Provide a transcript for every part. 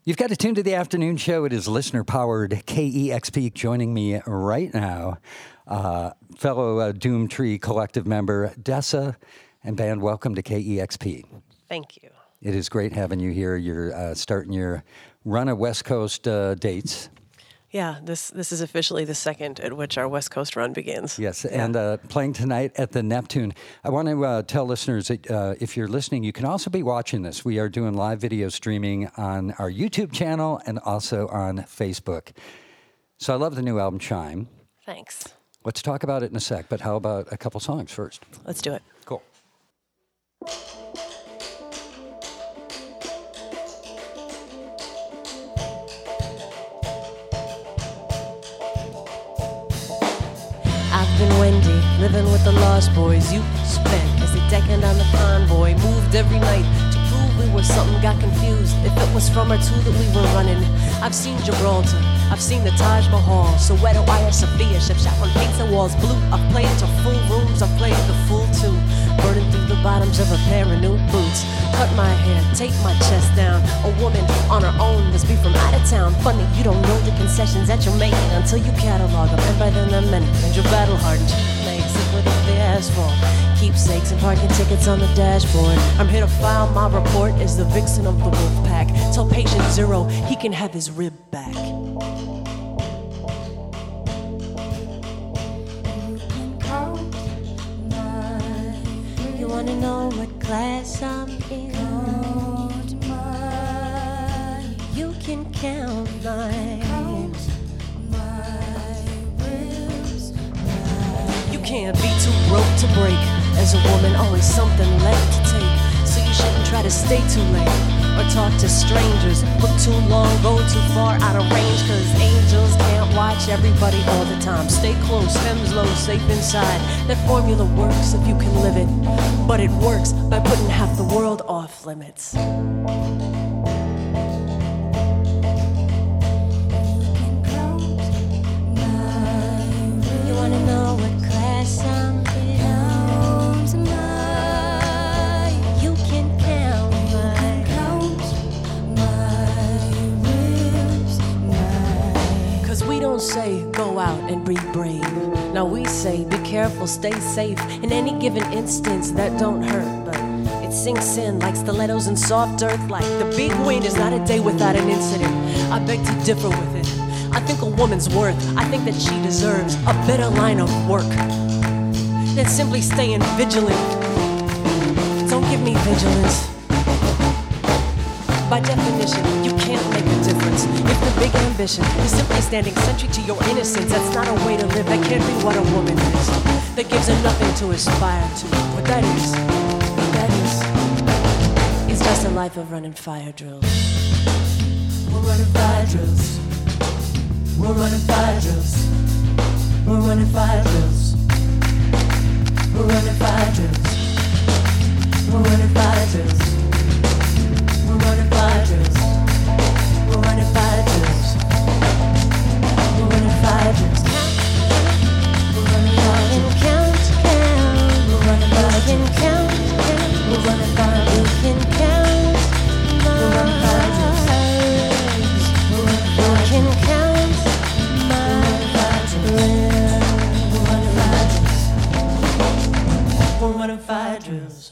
You've got to tune to the afternoon show. It is listener-powered KEXP. Joining me right now, fellow Doomtree Collective member, Dessa, and band, welcome to KEXP. Thank you. It is great having you here. You're starting your run of West Coast dates. Yeah, this is officially the second at which our West Coast run begins. Yes, yeah. And playing tonight at the Neptune. I want to tell listeners that if you're listening, you can also be watching this. We are doing live video streaming on our YouTube channel and also on Facebook. So I love the new album, Chime. Thanks. Let's talk about it in a sec, but how about a couple songs first? Let's do it. Cool. I've been Wendy, living with the Lost Boys. You spent as they decking on the convoy. Moved every night to prove we were something. Got confused if it was from or to that we were running. I've seen Gibraltar, I've seen the Taj Mahal, Soweto, Hagia Sophia, ship shot on paints and walls blue. I've played to full rooms, I've played the full two. Burning through the bottoms of a pair of new boots. Cut my hair, take my chest down. A woman on her own must be from out of town. Funny, you don't know the concessions that you're making until you catalog them. And by then they're many, and you're battle hardened. Makes it what they ask for. Keepsakes and parking tickets on the dashboard. I'm here to file my report as the vixen of the wolf pack. Tell patient zero he can have his rib back. You wanna know what class I'm in? You can count mine. You can't be too broke to break. As a woman, always something left to take. So you shouldn't try to stay too late or talk to strangers. Look too long, go too far out of range. Cause angels can't watch everybody all the time. Stay close, hems low, safe inside. That formula works if you can live it. But it works by putting half the world off limits. You wanna know what class I'm in? You can count mine. Cause we don't say go out and be brave. Now we say be careful, stay safe. In any given instance that don't hurt, but it sinks in like stilettos in soft earth. Like the big wind is not a day without an incident. I beg to differ with it. I think a woman's worth, I think that she deserves a better line of work than simply staying vigilant. Don't give me vigilance. By definition, you can't make a difference. If the big ambition is simply standing sentry to your innocence, that's not a way to live. That can't be what a woman is. That gives her nothing to aspire to. What that is just a life of running fire drills. We're running fire drills. We're running fire drills. We're running fire drills. We're running fire drills. We're running fire drills. We're running fire drills. We're running fire drills. We're running fire drills. We're running fire drills. Count, count. We're running fire drills. Count, count. We're running fire drills. Count, count. We're running fire drills. We're running fire drills. Count my drills. We're running fire drills. We're running fire drills.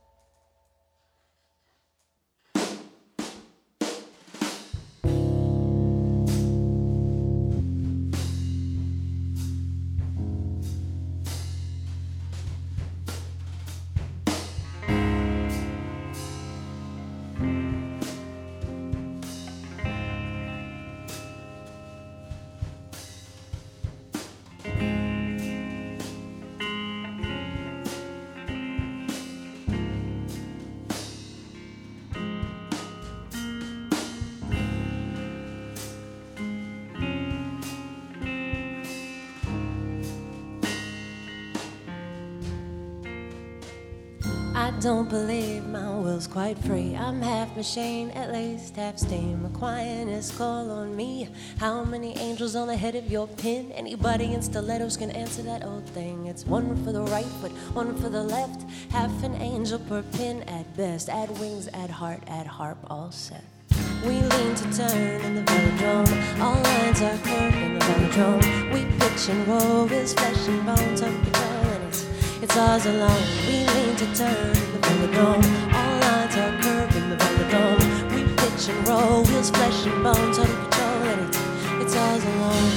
I don't believe my will's quite free. I'm half machine, at least half steam. A quietness call on me. How many angels on the head of your pin? Anybody in stilettos can answer that old thing. It's one for the right foot, one for the left. Half an angel per pin at best. Add wings, add heart, add harp, all set. We lean to turn in the velodrome. All lines are curved in the velodrome. We pitch and roll, his flesh and bones up control, and it's ours alone. We lean to turn in the velodrome. All lines are curved in the velodrome. We pitch and roll, wheels, flesh and bones under control, and it's ours alone.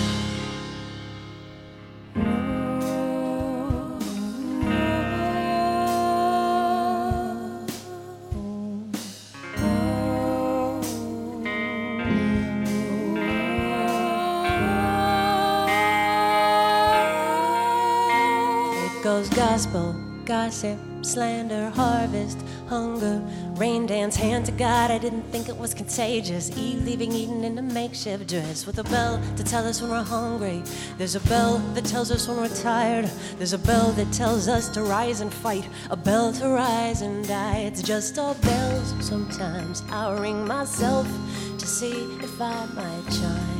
Gospel, gossip, slander, harvest, hunger, rain dance, hand to God. I didn't think it was contagious. Eve leaving Eden in a makeshift dress with a bell to tell us when we're hungry. There's a bell that tells us when we're tired. There's a bell that tells us to rise and fight. A bell to rise and die. It's just all bells. Sometimes I ring myself to see if I might chime.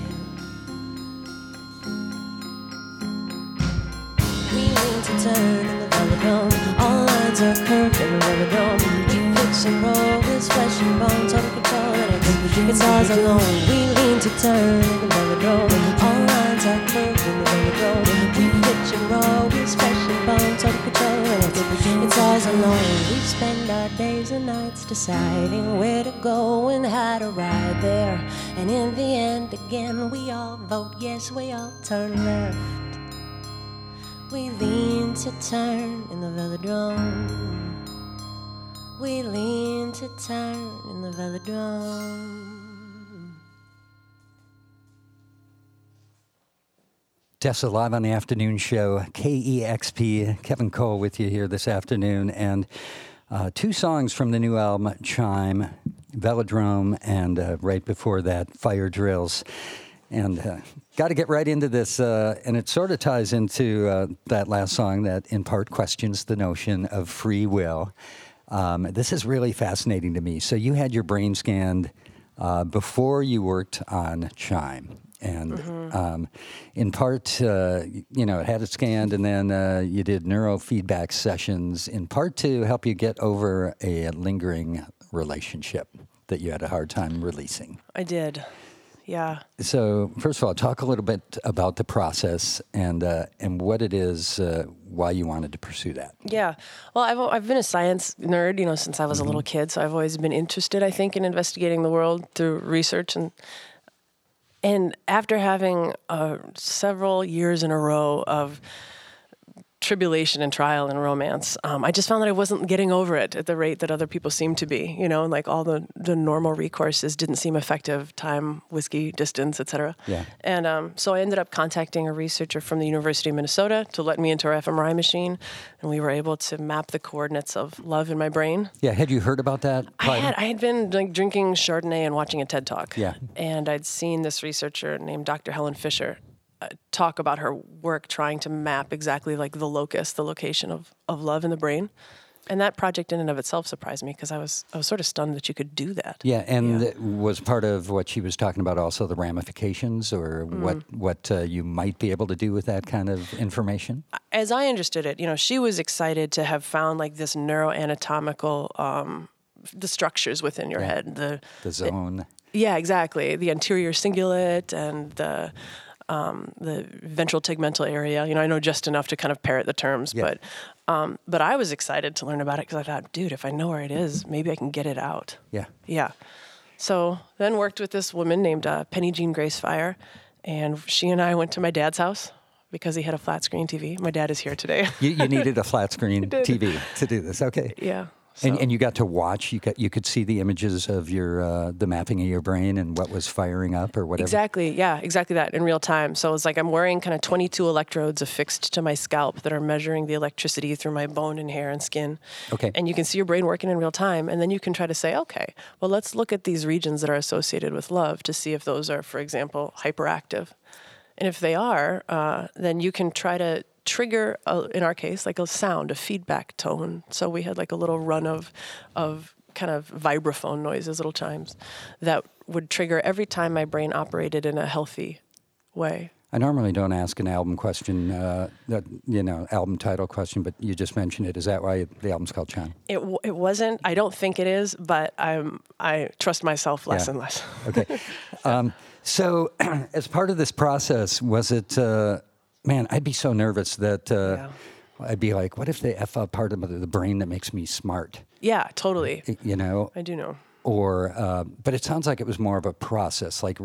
To turn in the velodrome. All lines are curved in the velodrome. We pitch and roll, his flesh and bones under control, and it's ours alone. We lean to turn in the velodrome. All lines are curved in the velodrome. We pitch and roll, his flesh and bones under control, and it's ours alone. We spend our days and nights deciding where to go and how to ride there, and in the end again we all vote yes, we all turn left. We lean to turn in the velodrome. We lean to turn in the velodrome. Tessa live on the afternoon show, KEXP. Kevin Cole with you here this afternoon. And two songs from the new album, Chime, Velodrome, and right before that, Fire Drills. And got to get right into this, and it sort of ties into that last song that in part questions the notion of free will. This is really fascinating to me. So you had your brain scanned before you worked on Chime. And in part, it had it scanned, and then you did neurofeedback sessions, in part to help you get over a lingering relationship that you had a hard time releasing. I did. Yeah. So first of all, talk a little bit about the process and what it is, why you wanted to pursue that. Yeah. Well, I've been a science nerd, since I was a little kid. So I've always been interested, I think, in investigating the world through research. And after having several years in a row of tribulation and trial and romance, I just found that I wasn't getting over it at the rate that other people seemed to be, and like all the normal recourses didn't seem effective: time, whiskey, distance, etc. Yeah. And so I ended up contacting a researcher from the University of Minnesota to let me into our fMRI machine, and we were able to map the coordinates of love in my brain. Yeah, had you heard about that? I had been drinking Chardonnay and watching a TED Talk. Yeah. And I'd seen this researcher named Dr. Helen Fisher talk about her work trying to map exactly like the location of love in the brain. And that project in and of itself surprised me because I was sort of stunned that you could do that. Yeah, and was part of what she was talking about also the ramifications or what you might be able to do with that kind of information? As I understood it, she was excited to have found like this neuroanatomical, the structures within your head. The zone. Yeah, exactly. The anterior cingulate and the ventral tegmental area. I know just enough to kind of parrot the terms, but I was excited to learn about it because I thought, dude, if I know where it is, maybe I can get it out. Yeah. Yeah. So then worked with this woman named Penny Jean Grace Fire, and she and I went to my dad's house because he had a flat screen TV. My dad is here today. You needed a flat screen TV to do this. Okay. Yeah. So. And you got to watch. You could see the images of your the mapping of your brain and what was firing up or whatever. Exactly. Yeah. Exactly that in real time. So it's like I'm wearing kind of 22 electrodes affixed to my scalp that are measuring the electricity through my bone and hair and skin. Okay. And you can see your brain working in real time, and then you can try to say, okay, well, let's look at these regions that are associated with love to see if those are, for example, hyperactive. And if they are, then you can try to trigger, in our case, like a sound, a feedback tone. So we had like a little run of kind of vibraphone noises, little chimes, that would trigger every time my brain operated in a healthy way. I normally don't ask an album question, album title question, but you just mentioned it. Is that why the album's called Chan? It wasn't. I don't think it is, but I trust myself less and less. Okay. So as part of this process, was it, man, I'd be so nervous that I'd be like, what if they F up part of the brain that makes me smart? Yeah, totally. You know? I do know. Or, but it sounds like it was more of a process, like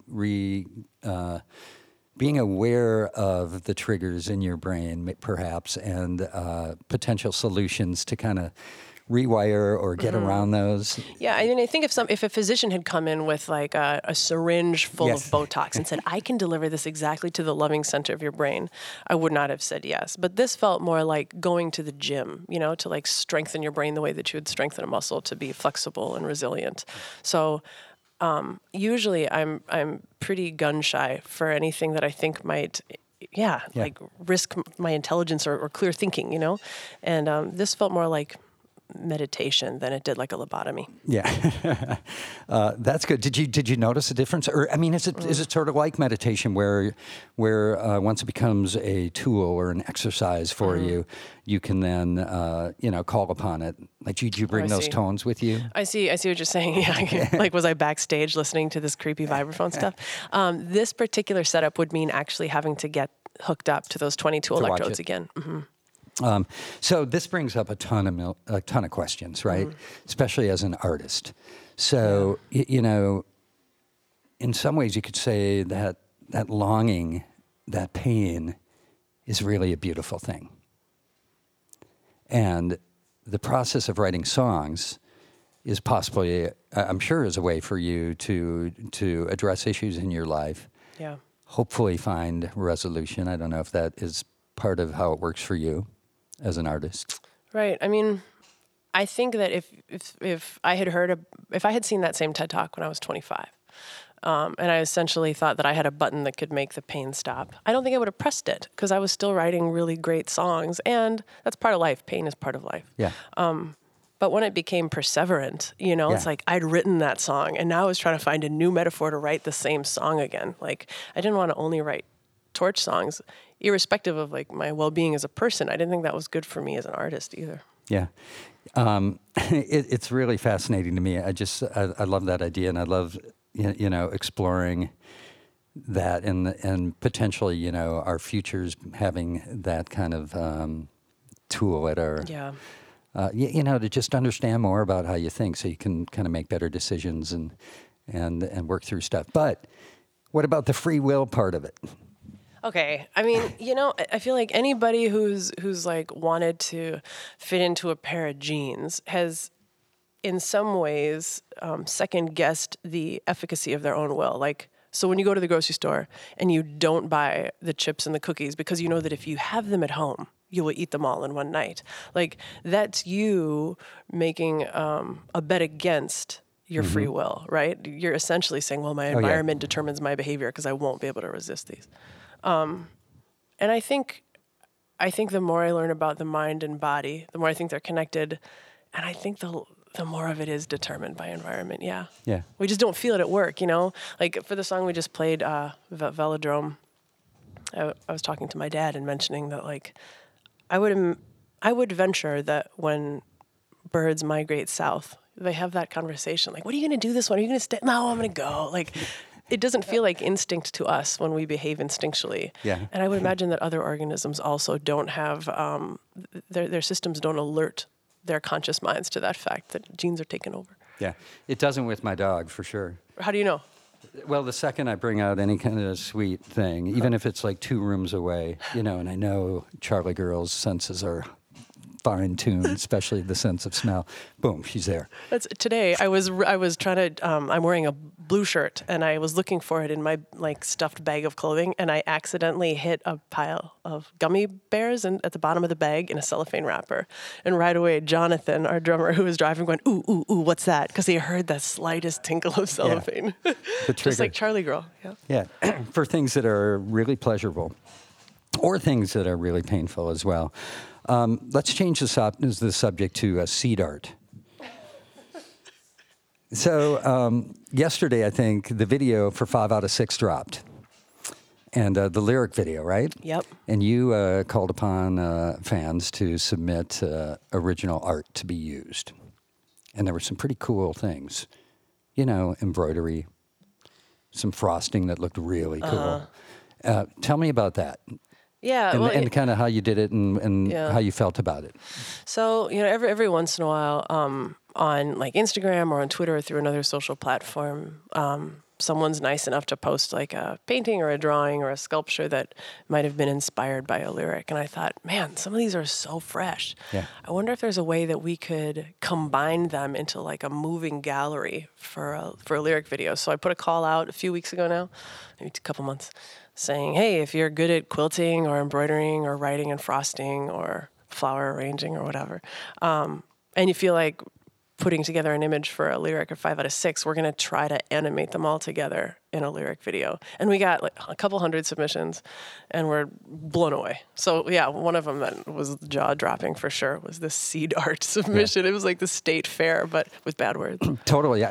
being aware of the triggers in your brain, perhaps, and potential solutions to kind of rewire or get around those. Yeah, I mean, I think if a physician had come in with like a syringe full of Botox and said, I can deliver this exactly to the loving center of your brain, I would not have said yes. But this felt more like going to the gym, you know, to like strengthen your brain the way that you would strengthen a muscle to be flexible and resilient. So usually I'm pretty gun shy for anything that I think might, like risk my intelligence or clear thinking, you know? And this felt more like meditation than it did like a lobotomy. Yeah, that's good. Did you notice a difference? Or I mean, is it sort of like meditation where once it becomes a tool or an exercise for you, you can then call upon it? Like, did you bring those tones with you? I see what you're saying. Yeah. Like, was I backstage listening to this creepy vibraphone stuff? This particular setup would mean actually having to get hooked up to those 22 electrodes again. Mm-hmm. So this brings up a ton of questions, right? Especially as an artist. So, in some ways you could say that longing, that pain is really a beautiful thing. And the process of writing songs is possibly, I'm sure, is a way for you to address issues in your life. Yeah. Hopefully find resolution. I don't know if that is part of how it works for you as an artist. Right. I mean, I think that if I had seen that same TED Talk when I was 25, and I essentially thought that I had a button that could make the pain stop, I don't think I would have pressed it because I was still writing really great songs, and that's part of life. Pain is part of life. Yeah. But when it became perseverant, it's like I'd written that song, and now I was trying to find a new metaphor to write the same song again. Like, I didn't want to only write torch songs, irrespective of like my well-being as a person. I didn't think that was good for me as an artist either. Yeah. It's really fascinating to me. I love that idea, and I love, exploring that and potentially, our futures having that kind of tool at our, to just understand more about how you think so you can kind of make better decisions and work through stuff. But what about the free will part of it? Okay. I mean, I feel like anybody who's like wanted to fit into a pair of jeans has in some ways second guessed the efficacy of their own will. Like, so when you go to the grocery store and you don't buy the chips and the cookies because you know that if you have them at home, you will eat them all in one night. Like, that's you making a bet against your free will, right? You're essentially saying, well, my environment determines my behavior because I won't be able to resist these. And I think the more I learn about the mind and body, the more I think they're connected, and I think the more of it is determined by environment. Yeah. Yeah. We just don't feel it at work, Like for the song we just played, Velodrome, I was talking to my dad and mentioning that like I would venture that when birds migrate south, they have that conversation like, what are you going to do this one? Are you going to stay? No, I'm going to go. Like, it doesn't feel like instinct to us when we behave instinctually. Yeah. And I would imagine that other organisms also don't have, their systems don't alert their conscious minds to that fact that genes are taken over. Yeah. It doesn't with my dog, for sure. How do you know? Well, the second I bring out any kind of sweet thing, even if it's like 2 rooms away, and I know Charlie Girl's senses are fine-tuned, especially the sense of smell. Boom, she's there. Today, I was trying to, I'm wearing a blue shirt, and I was looking for it in my like stuffed bag of clothing, and I accidentally hit a pile of gummy bears at the bottom of the bag in a cellophane wrapper. And right away, Jonathan, our drummer who was driving, going, ooh, ooh, ooh, what's that? Because he heard the slightest tinkle of cellophane. Yeah. Just like Charlie Girl. Yeah. Yeah, for things that are really pleasurable or things that are really painful as well. Let's change the subject to seed art. So yesterday, I think, the video for 5 out of 6 dropped. and the lyric video, right? Yep. And you called upon fans to submit original art to be used. And there were some pretty cool things. You know, embroidery, some frosting that looked really cool. Tell me about that. Yeah, And kind of how you did it and how you felt about it. So, you know, every once in a while, on like Instagram or on Twitter or through another social platform, someone's nice enough to post like a painting or a drawing or a sculpture that might have been inspired by a lyric. And I thought, man, some of these are so fresh. Yeah. I wonder if there's a way that we could combine them into like a moving gallery for a lyric video. So I put a call out a few weeks ago now, maybe a couple months, saying, hey, if you're good at quilting or embroidering or writing and frosting or flower arranging or whatever, and you feel like putting together an image for a lyric or 5 out of 6, we're going to try to animate them all together in a lyric video. And we got like a couple hundred submissions and we're blown away. So yeah, one of them that was jaw dropping for sure was the seed art submission. It was like the state fair, but with bad words. Totally.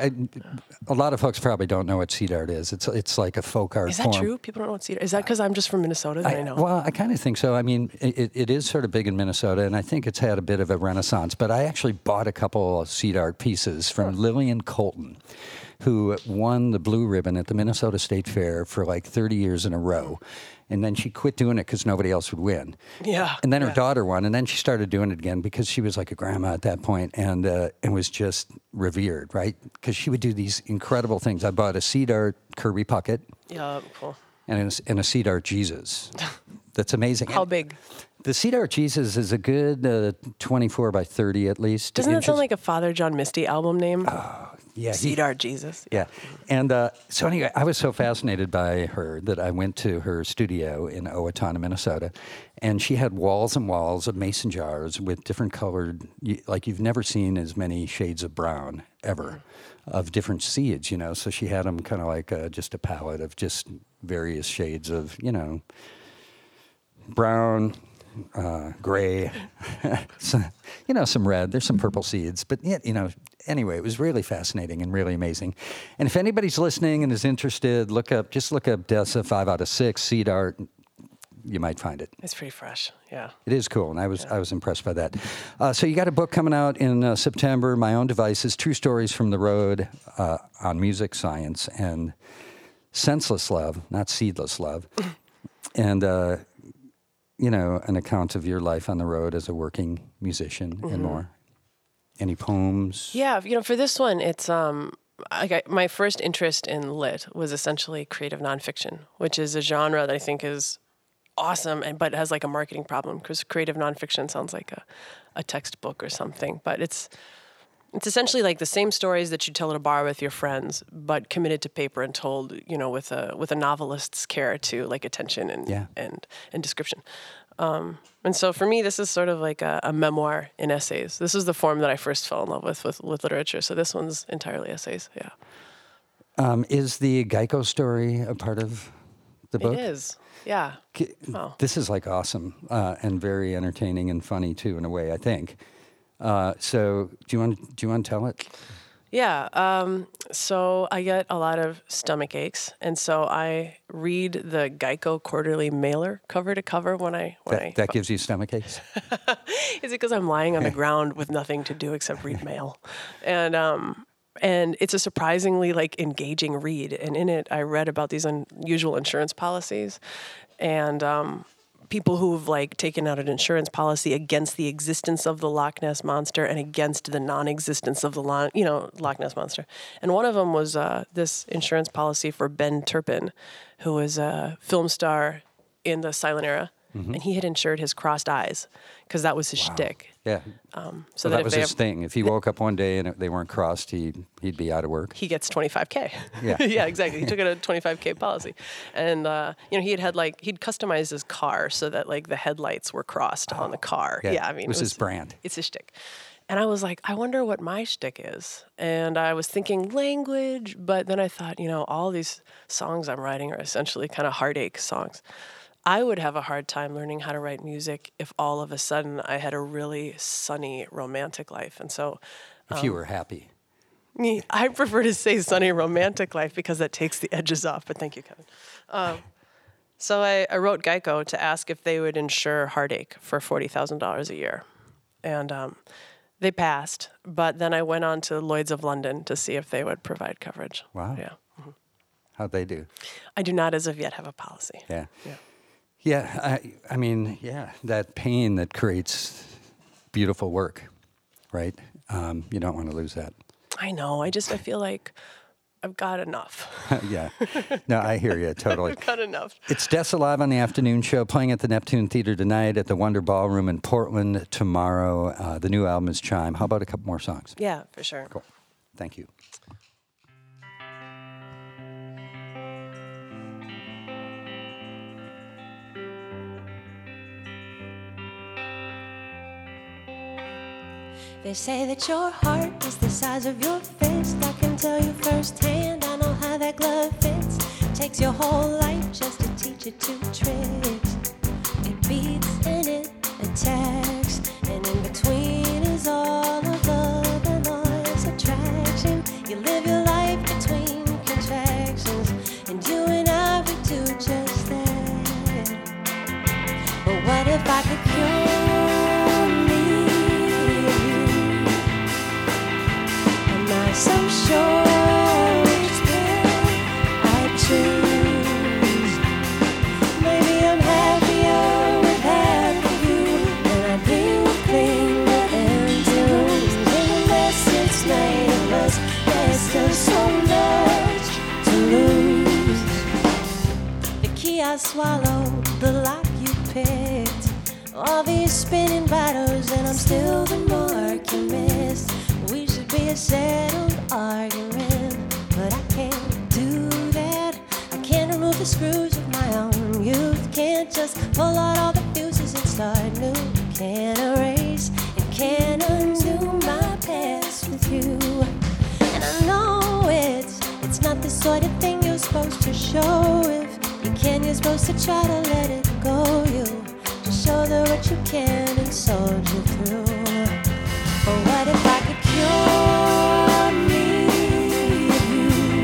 A lot of folks probably don't know what seed art is. It's like a folk art Is that form. true? People don't know what seed art is. That because I'm just from Minnesota that I know? Well, I kind of think so. I mean, it is sort of big in Minnesota, and I think it's had a bit of a renaissance. But I actually bought a couple of seed art pieces from Lillian Colton, who won the blue ribbon at the Minnesota State Fair for like 30 years in a row. And then she quit doing it because nobody else would win. Yeah. And then her daughter won, and then she started doing it again because she was like a grandma at that point and was just revered, right? Because she would do these incredible things. I bought a seed art Kirby Puckett. Yeah, cool. And a seed art Jesus. That's amazing. How big? The seed art Jesus is a good 24 by 30 at least. Doesn't that sound like a Father John Misty album name? Yeah, Seed Art Jesus. Yeah. And so anyway, I was so fascinated by her that I went to her studio in Owatonna, Minnesota, and she had walls and walls of mason jars with different colored, like you've never seen as many shades of brown ever, of different seeds, you know. So she had them kind of like just a palette of just various shades of, you know, brown, gray, so, you know, some red. There's some purple seeds, but you know, anyway, it was really fascinating and really amazing. And if anybody's listening and is interested, look up Dessa 5 out of 6 seed art. You might find it. It's pretty fresh. Yeah. It is cool, and I was impressed by that. So you got a book coming out in September. My Own Devices: True Stories from the Road on Music, Science, and Senseless Love, not Seedless Love, and. You know, an account of your life on the road as a working musician and more. Any poems? Yeah, you know, for this one, it's my first interest in lit was essentially creative nonfiction, which is a genre that I think is awesome, but has like a marketing problem because creative nonfiction sounds like a textbook or something. But it's essentially like the same stories that you tell at a bar with your friends, but committed to paper and told, you know, with a novelist's care to like attention and description. And so for me, this is sort of like a memoir in essays. This is the form that I first fell in love with literature. So this one's entirely essays. Yeah. Is the Geico story a part of the book? It is. Yeah. Wow. This is like awesome and very entertaining and funny too, in a way, I think. So do you want to tell it? Yeah. So I get a lot of stomach aches, and so I read the Geico Quarterly Mailer cover to cover when I. That gives you stomach aches? Is it because I'm lying on the ground with nothing to do except read mail? And it's a surprisingly like engaging read. And in it, I read about these unusual insurance policies, and people who've like taken out an insurance policy against the existence of the Loch Ness Monster and against the non-existence of the Loch Ness Monster. And one of them was this insurance policy for Ben Turpin, who was a film star in the silent era. Mm-hmm. And he had insured his crossed eyes because that was his shtick. Yeah. So that was his thing. If he woke up one day and they weren't crossed, he'd be out of work. He gets $25K. Yeah. Yeah, exactly. He took out a $25K policy, and he'd customized his car so that like the headlights were crossed on the car. Yeah, I mean, it was his brand. It's his shtick. And I was like, I wonder what my shtick is. And I was thinking language, but then I thought, all these songs I'm writing are essentially kind of heartache songs. I would have a hard time learning how to write music if all of a sudden I had a really sunny romantic life. And so if you were happy. I prefer to say sunny romantic life because that takes the edges off, but thank you, Kevin. So I wrote Geico to ask if they would insure heartache for $40,000 a year. And they passed. But then I went on to Lloyd's of London to see if they would provide coverage. Wow. Yeah. How'd they do? I do not as of yet have a policy. Yeah. Yeah. Yeah, I mean, yeah, that pain that creates beautiful work, right? You don't want to lose that. I know. I feel like I've got enough. Yeah. No, I hear you totally. I've got enough. It's Dessa Live on the afternoon show, playing at the Neptune Theater tonight, at the Wonder Ballroom in Portland tomorrow. The new album is Chime. How about a couple more songs? Yeah, for sure. Cool. Thank you. They say that your heart is the size of your fist. I can tell you firsthand, I know how that glove fits. Takes your whole life just to teach it two tricks. It beats and it attacks, and in between is all of love and noise attraction. You live your life between contractions, and you and I would do just that. But what if I could cure so sure which pill I choose. Maybe I'm happier with half of you than I'd be with clean the empty rooms. In the mess it's made of us, there's still so much to lose. The key I swallowed, the lock you picked, all these spinning battles, and I'm still the mark you missed. We should be a settled argument, but I can't do that. I can't remove the screws of my own youth. Can't just pull out all the fuses and start new. Can't erase and can't undo my past with you. And I know it's not the sort of thing you're supposed to show. If you can, you're supposed to try to let it go. You just show them what you can and soldier through. But what if I could cure me of you?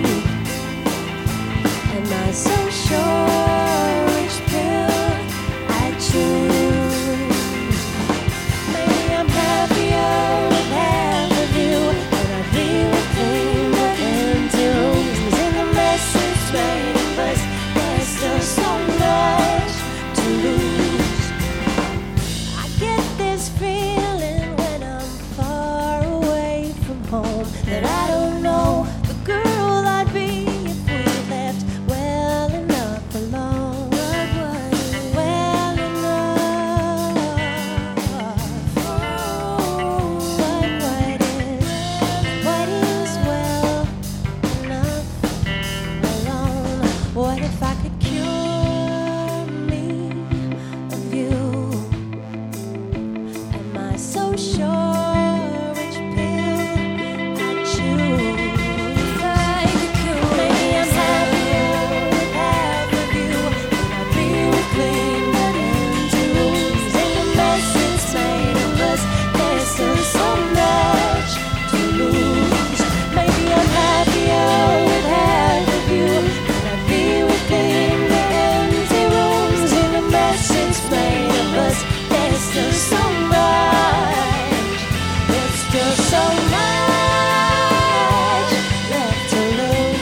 Am I so sure which pill I choose? Maybe I'm happier with half of you than I'd be with clean the empty rooms. In the mess it's made of us, there's still so much to lose. I get this feeling when I'm far away from home, that I don't know the girl I'd be if we left well enough alone. Well enough. What is well enough alone? What if I could cure me of you? Am I so sure which pill I choose? Maybe I'm happier with half of you than I'd be with clean but empty rooms. In the mess it's made of us, there's still so much to lose. Maybe I'm happier with half of you than I'd be with clean but empty rooms. In the mess it's made of us, there's still so much. There's still so much left to lose.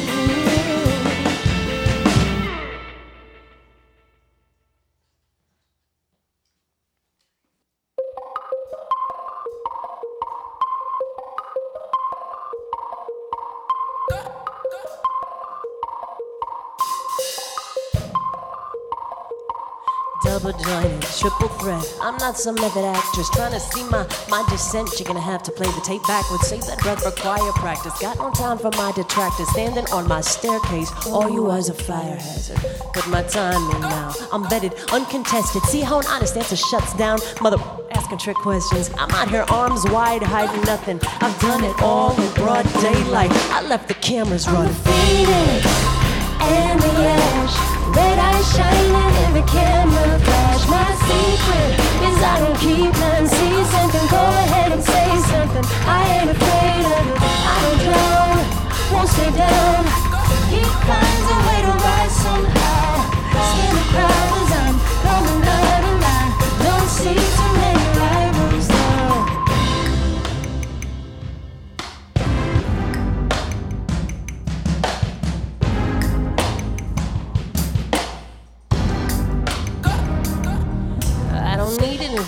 Double jointed, triple threat. I'm not some method actress trying to see my descent. You're gonna have to play the tape backwards. Save that breath for choir practice. Got no time for my detractors. Standing on my staircase, all you was a fire hazard. Put my time in now. I'm vetted, uncontested. See how an honest answer shuts down. Mother asking trick questions. I'm out here arms wide, hiding nothing. I've done it all in broad daylight. I left the cameras running. Phoenix and the ash, red eyes shining in the camera flash. My secret is I don't keep none. See something, go ahead and say something. I ain't afraid of it. I don't drown, won't stay down. He finds a way to rise somehow. Still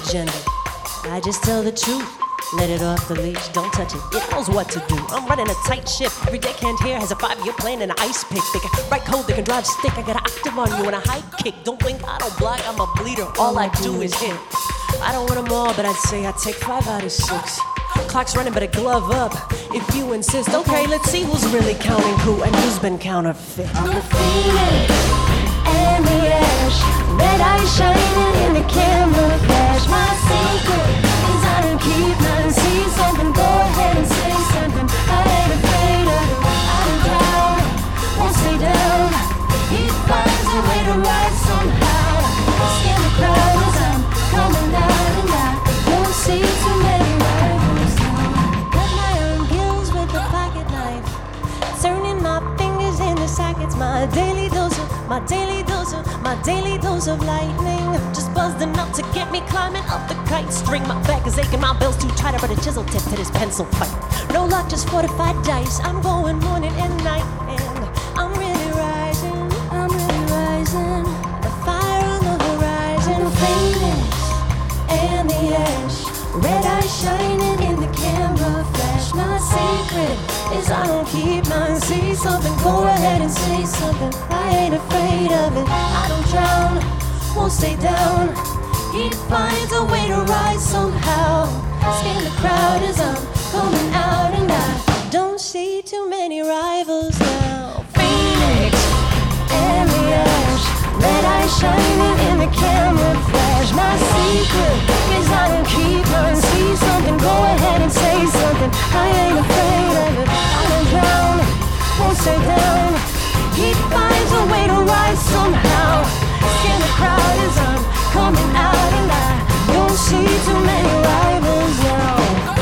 agenda. I just tell the truth. Let it off the leash, don't touch it. It knows what to do. I'm running a tight ship. Every deckhand here has a 5-year plan and an ice pick. They can write code, they can drive stick. I got an octave on you and a high kick. Don't blink, I don't block, I'm a bleeder. All I do is hit. I don't win them all, but I'd say I take 5 out of 6. Clock's running, better glove up if you insist. Okay, let's see who's really counting who and who's been counterfeit. I'm the phoenix and the ash, red eyes shining in the camouflage. My secret is I don't keep none. See something, go ahead and say something. I ain't afraid of it. I don't drown, won't stay down. He finds a way to ride somehow. Scan the crowd as I'm coming out, and I don't see too many rivals now. Cut my own gills with a pocket knife, turning my fingers into sockets. My daily dose of lightning, just buzzing up to get me climbing up the kite string. My back is aching, my bell's too tight, but a chisel tip to this pencil fight. No luck, just fortified dice. I'm going morning and night, and I'm really rising. The fire on the horizon, phoenix and the ash, red eyes shining in the camera flash. My secret is I don't keep none. See something, go ahead and say something. I ain't afraid of it. I don't drown, won't stay down. He finds a way to rise somehow. Scan the crowd as I'm coming out, and I don't see too many rivals now. Phoenix and the ash, red eyes shining in the camouflage. My secret is I don't keep none. See something, go ahead and say something. I ain't afraid of it. I don't drown, won't stay down. He finds a way to rise somehow. Scan the crowd as I'm coming out, and I don't see too many rivals now.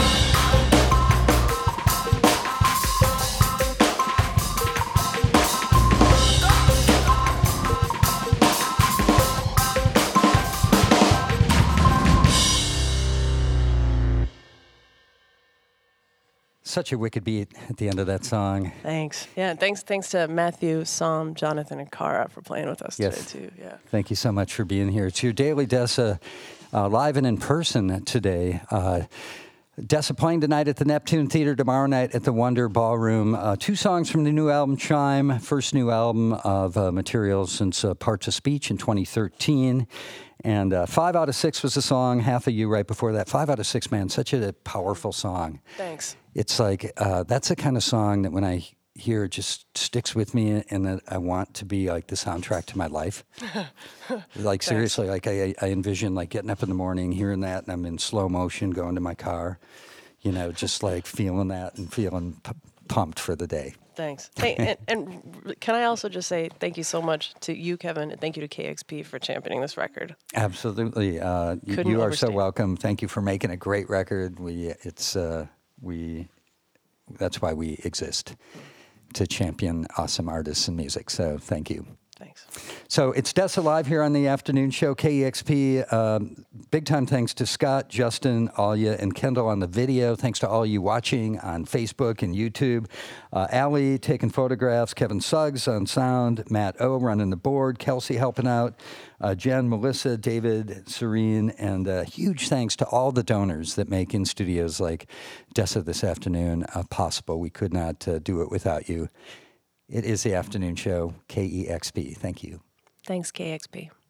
Such a wicked beat at the end of that song. Thanks. Yeah, thanks to Matthew, Sam, Jonathan, and Cara for playing with us Yes. today, too. Yeah. Thank you so much for being here. It's your Daily Dessa live and in person today. Dessa playing tonight at the Neptune Theater, tomorrow night at the Wonder Ballroom. 2 songs from the new album, Chime, first new album of material since Parts of Speech in 2013. And 5 out of 6 was the song, Half of You right before that. 5 out of 6, man, such a powerful song. Thanks. It's like, that's the kind of song that when I hear it just sticks with me, and that I want to be like the soundtrack to my life. Like seriously, like I envision like getting up in the morning, hearing that, and I'm in slow motion going to my car, you know, just like feeling that and feeling pumped for the day. Thanks. Hey, and can I also just say thank you so much to you, Kevin, and thank you to KXP for championing this record. Absolutely. You are so welcome. Thank you for making a great record. That's why we exist, to champion awesome artists and music. So thank you. Thanks. So it's Dessa Live here on the afternoon show, KEXP. Big time thanks to Scott, Justin, Alia, and Kendall on the video. Thanks to all you watching on Facebook and YouTube. Allie taking photographs, Kevin Suggs on sound, Matt O running the board, Kelsey helping out, Jen, Melissa, David, Serene, and huge thanks to all the donors that make In Studios like Dessa this afternoon possible. We could not do it without you. It is the afternoon show, KEXP. Thank you. Thanks, KXP.